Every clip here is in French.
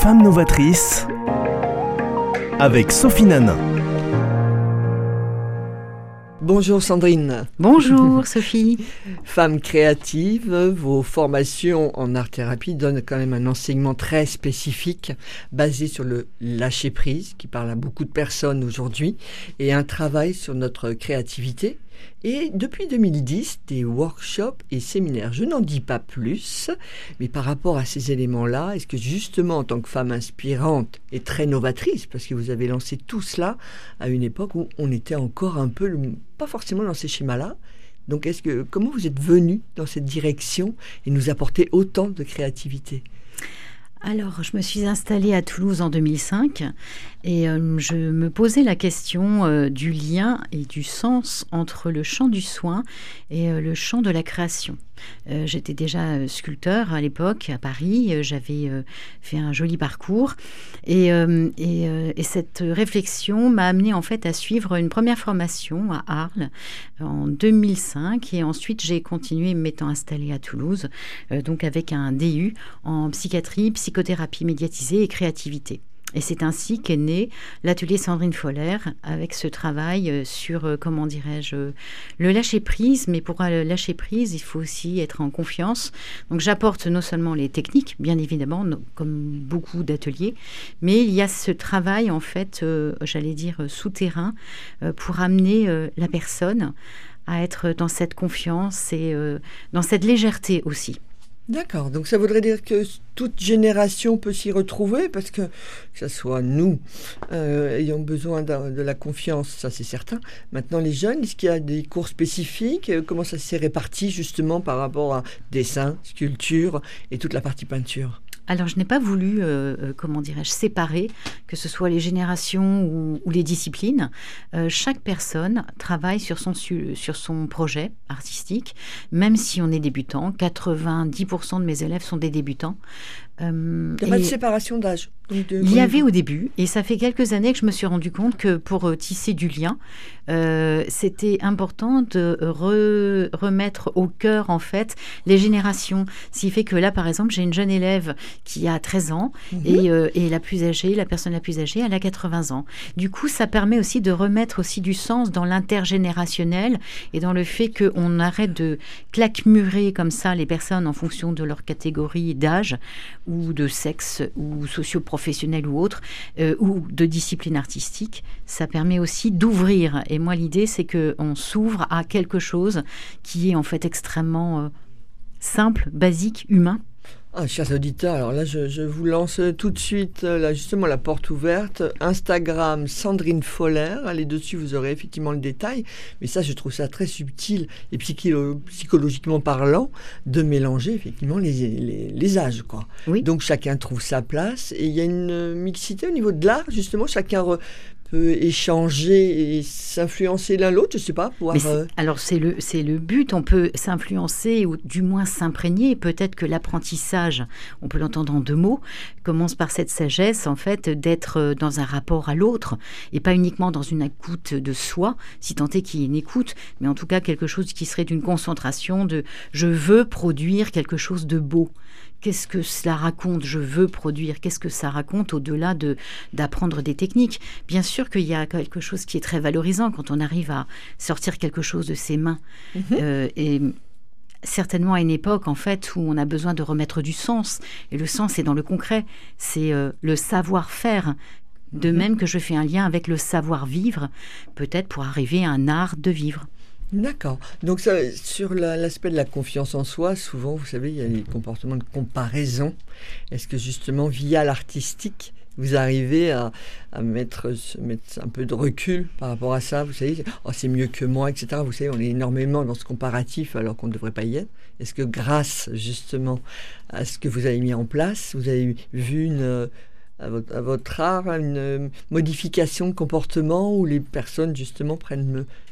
Femmes novatrices avec Sophie Nanin. Bonjour Sandrine. Bonjour Sophie. Femme créative, vos formations en art-thérapie donnent quand même un enseignement très spécifique basé sur le lâcher-prise qui parle à beaucoup de personnes aujourd'hui et un travail sur notre créativité. Et depuis 2010, des workshops et séminaires. Je n'en dis pas plus, mais par rapport à ces éléments-là, est-ce que justement, en tant que femme inspirante et très novatrice, parce que vous avez lancé tout cela à une époque où on était encore un peu, pas forcément dans ces schémas-là, donc comment vous êtes venue dans cette direction et nous apporter autant de créativité ? Alors, je me suis installée à Toulouse en 2005 et je me posais la question du lien et du sens entre le champ du soin et le champ de la création. J'étais déjà sculpteur à l'époque à Paris, j'avais fait un joli parcours et cette réflexion m'a amenée en fait à suivre une première formation à Arles en 2005 et ensuite j'ai continué m'étant installée à Toulouse, donc avec un DU en psychiatrie, psychothérapie médiatisée et créativité. Et c'est ainsi qu'est né l'atelier Sandrine Foller avec ce travail sur, le lâcher-prise. Mais pour lâcher prise, il faut aussi être en confiance. Donc j'apporte non seulement les techniques, bien évidemment, comme beaucoup d'ateliers, mais il y a ce travail, en fait, souterrain, pour amener la personne à être dans cette confiance et dans cette légèreté aussi. D'accord, donc ça voudrait dire que toute génération peut s'y retrouver parce que ce soit nous ayant besoin de la confiance, ça c'est certain. Maintenant les jeunes, est-ce qu'il y a des cours spécifiques ? Comment ça s'est réparti justement par rapport à dessin, sculpture et toute la partie peinture ? Alors, je n'ai pas voulu, séparer, que ce soit les générations ou les disciplines. Chaque personne travaille sur son projet artistique, même si on est débutant. 90% de mes élèves sont des débutants. Il n'y a pas de séparation d'âge. Il y avait au début, et ça fait quelques années que je me suis rendu compte que pour tisser du lien, c'était important de remettre au cœur, en fait, les générations. Ce qui fait que là, par exemple, j'ai une jeune élève qui a 13 ans et la personne la plus âgée, elle a 80 ans. Du coup, ça permet aussi de remettre aussi du sens dans l'intergénérationnel et dans le fait qu'on arrête de claquemurer comme ça les personnes en fonction de leur catégorie d'âge ou de sexe ou socio-professionnel ou autre, ou de discipline artistique. Ça permet aussi d'ouvrir. Et moi, l'idée, c'est qu'on s'ouvre à quelque chose qui est en fait extrêmement simple, basique, humain. Chers auditeurs, alors là, je vous lance tout de suite, là, justement, la porte ouverte. Instagram, Sandrine Foller. Allez dessus, vous aurez effectivement le détail. Mais ça, je trouve ça très subtil et psychologiquement parlant de mélanger effectivement les âges, quoi. Oui. Donc, chacun trouve sa place. Et il y a une mixité au niveau de l'art, justement. Chacun peut échanger et s'influencer l'un l'autre, je ne sais pas. Alors c'est le but, on peut s'influencer ou du moins s'imprégner. Peut-être que l'apprentissage, on peut l'entendre en deux mots, commence par cette sagesse en fait d'être dans un rapport à l'autre et pas uniquement dans une écoute de soi, si tant est qu'il y ait une écoute, mais en tout cas quelque chose qui serait d'une concentration de « je veux produire quelque chose de beau ». Qu'est-ce que cela raconte ? Je veux produire. Qu'est-ce que ça raconte au-delà d'apprendre des techniques ? Bien sûr qu'il y a quelque chose qui est très valorisant quand on arrive à sortir quelque chose de ses mains. Et certainement à une époque, en fait, où on a besoin de remettre du sens. Et le sens est dans le concret. C'est le savoir-faire. De même que je fais un lien avec le savoir-vivre, peut-être pour arriver à un art de vivre. D'accord. Donc ça, sur l'aspect de la confiance en soi, souvent, vous savez, il y a les comportements de comparaison. Est-ce que justement, via l'artistique, vous arrivez à mettre un peu de recul par rapport à ça ? Vous savez, c'est mieux que moi, etc. Vous savez, on est énormément dans ce comparatif alors qu'on ne devrait pas y être. Est-ce que grâce justement à ce que vous avez mis en place, vous avez vu à votre art une modification de comportement où les personnes justement prennent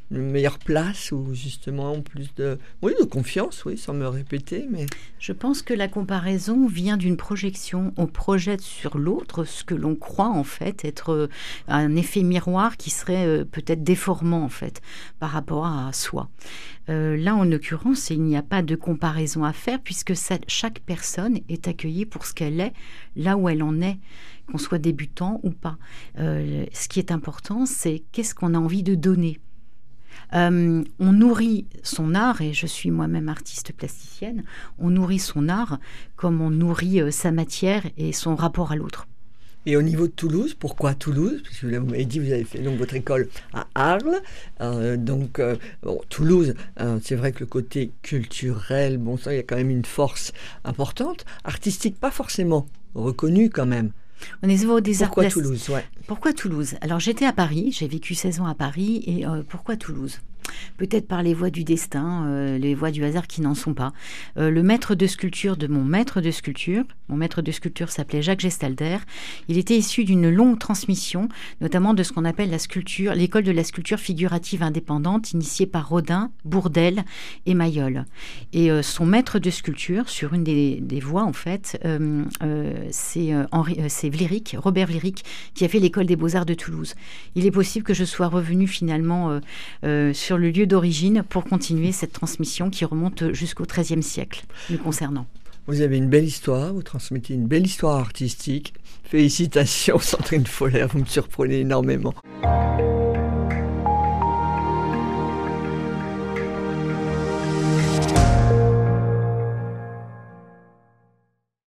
une meilleure place ou justement plus de confiance, oui, sans me répéter, mais... Je pense que la comparaison vient d'une projection. On projette sur l'autre ce que l'on croit en fait être un effet miroir qui serait peut-être déformant en fait par rapport à soi. Là, en l'occurrence, il n'y a pas de comparaison à faire puisque chaque personne est accueillie pour ce qu'elle est, là où elle en est, qu'on soit débutant ou pas. Ce qui est important, c'est qu'est-ce qu'on a envie de donner. On nourrit son art, et je suis moi-même artiste plasticienne, on nourrit son art comme on nourrit sa matière et son rapport à l'autre. Et au niveau de Toulouse, pourquoi Toulouse? Parce que vous m'avez dit, vous avez fait donc votre école à Arles. Toulouse, c'est vrai que le côté culturel, bon ça, il y a quand même une force importante. Artistique, pas forcément reconnue quand même. On est au désert. Pourquoi Toulouse, ouais. Pourquoi Toulouse? Alors j'étais à Paris, j'ai vécu 16 ans à Paris, et pourquoi Toulouse? Peut-être par les voies du destin, les voies du hasard qui n'en sont pas. Le maître de sculpture de mon maître de sculpture s'appelait Jacques Gestalder. Il était issu d'une longue transmission, notamment de ce qu'on appelle la sculpture, l'école de la sculpture figurative indépendante, initiée par Rodin, Bourdelle et Mayol. Et son maître de sculpture, sur une des voies en fait, c'est Robert Vléric, qui a fait l'école des Beaux-Arts de Toulouse. Il est possible que je sois revenue finalement sur le lieu d'origine pour continuer cette transmission qui remonte jusqu'au XIIIe siècle, nous concernant. Vous avez une belle histoire, vous transmettez une belle histoire artistique. Félicitations Sandrine Foller, vous me surprenez énormément.